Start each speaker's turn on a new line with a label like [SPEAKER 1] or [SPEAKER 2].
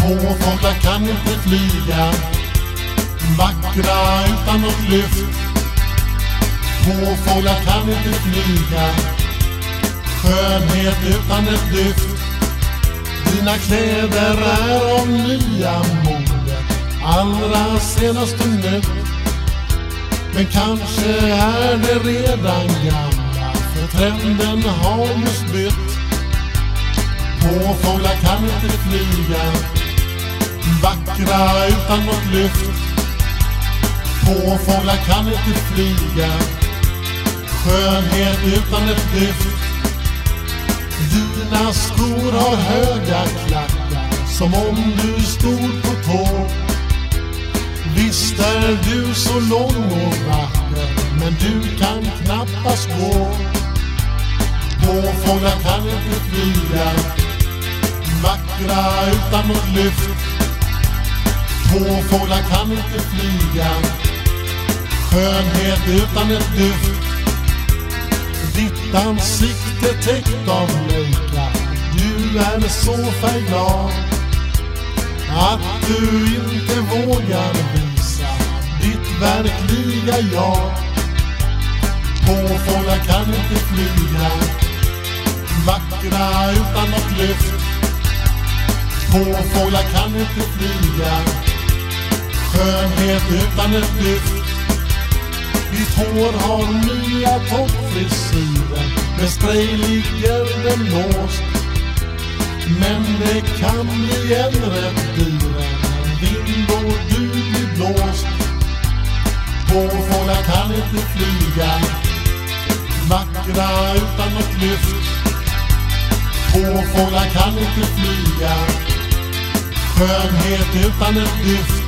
[SPEAKER 1] Fåglar kan inte flyga, vackra utan något lyft. Fåglar kan inte flyga, skönhet utan ett lyft. Dina kläder är av nya mode, allra senaste nytt. Men kanske är det redan gamla, för trenden har just bytt. Fåglar kan inte flyga, vackra utan något lyft. Fåglar kan inte flyga, skönhet utan ett lyft. Dina skor har höga klackar, som om du stod på tå. Visst är du så lång och vacker, men du kan knappast gå. Fåglar kan inte flyga, vackra utan något lyft. Fåglar kan inte flyga, skönhet utan ett lyft. Ditt ansikte täckt av löjka, du är så färgglad att du inte vågar visa ditt verkliga jag. Fåglar kan inte flyga, vackra utan något lyft. Fåglar kan inte flyga, skönhet utan ett lyft. Ditt hår har nya toppfrisyrer, med spray ligger den låst. Men det kan bli en rätt dyrare, vind och du blir blåst. Fåglar kan inte flyga, vackra utan något lyft. Fåglar kan inte flyga, skönhet utan ett lyft.